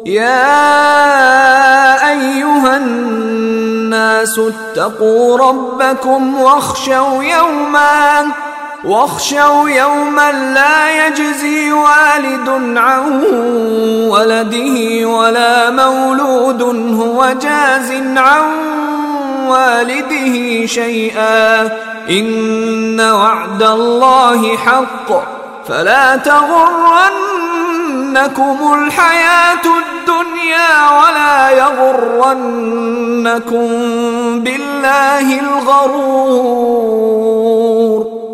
يا أيها الناس اتقوا ربكم واخشوا يوما لا يجزي والد عن ولده ولا مولود هو جاز عن والده شيئا إن وعد الله حق فلا تغرنكم الحياة الدنيا ولا يغرنكم بالله الغرور.